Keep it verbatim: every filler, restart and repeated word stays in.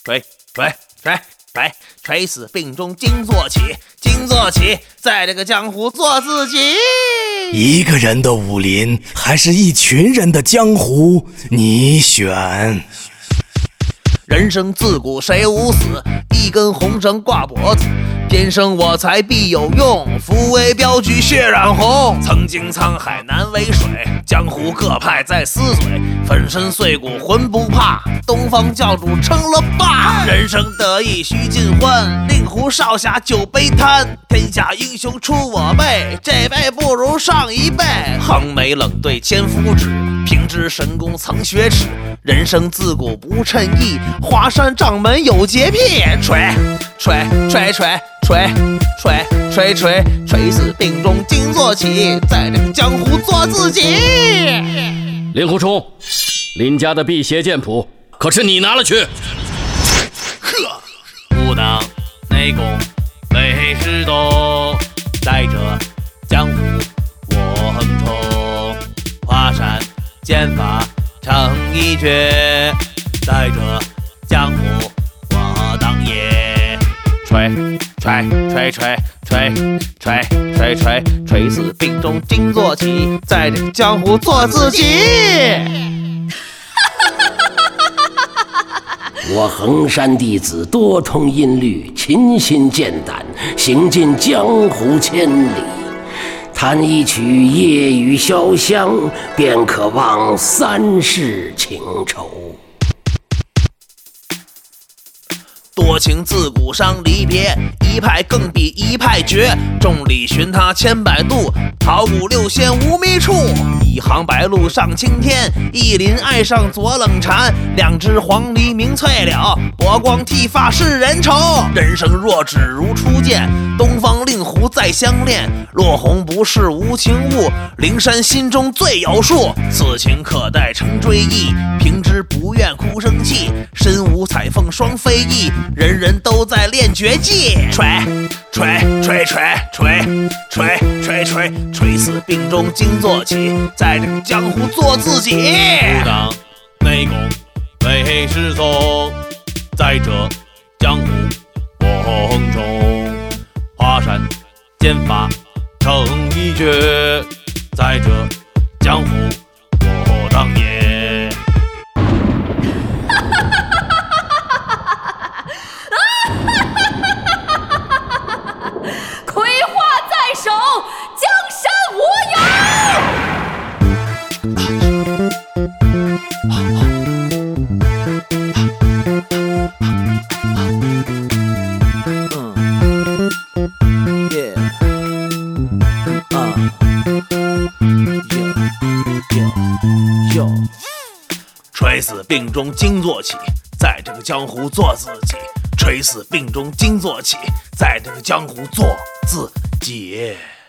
锤锤锤锤，垂死病中惊坐起，惊坐起，在这个江湖做自己。 一个人的武林，还是一群人的江湖？你选。 人生自古谁无死，一根红绳挂脖子。天生我材必有用，扶危标举血染红。曾经沧海难为水，江湖各派在撕嘴。粉身碎骨浑不怕，东方教主称了霸。人生得意须尽欢，令狐少侠酒杯贪。天下英雄出我辈，这辈不如上一辈。横眉冷对千夫指，平之神功曾雪耻。人生自古不称意，华山掌门有洁癖。锤锤锤锤锤锤锤锤，垂死病中惊坐起，在这个江湖做自己。 令狐冲，林家的辟邪剑谱可是你拿了去？ 呵，武当内功为师懂，在这江湖我横冲，华山剑法成一绝，在这江湖我当爷。锤锤锤锤锤锤锤锤，垂死病中惊坐起，在这个江湖做自己。 我衡山弟子多通音律，勤心剑胆，行尽江湖千里。弹一曲夜雨潇湘，便可忘三世情仇。 多情自古伤离别，一派更比一派绝。众里寻他千百度，桃谷六仙无觅处。一行白鹭上青天，一林爱上左冷禅。两只黄鹂鸣翠柳，波光剃发是人愁。人生若只如初见，东方令狐再相恋。落红不是无情物，灵山心中最有数。此情可待成追忆，平之不愿哭生气。身无彩凤双飞翼，人人都在练绝技。锤锤锤锤锤锤锤锤，垂死病中惊坐起，在这个江湖做自己。武当内功为师宗，在这江湖我横冲，华山剑法成一绝，在这江湖我当爷。 葵花在手，江山我有。 垂死病中惊坐起，在这个江湖做自己。垂死病中惊坐起，在这个江湖做自己。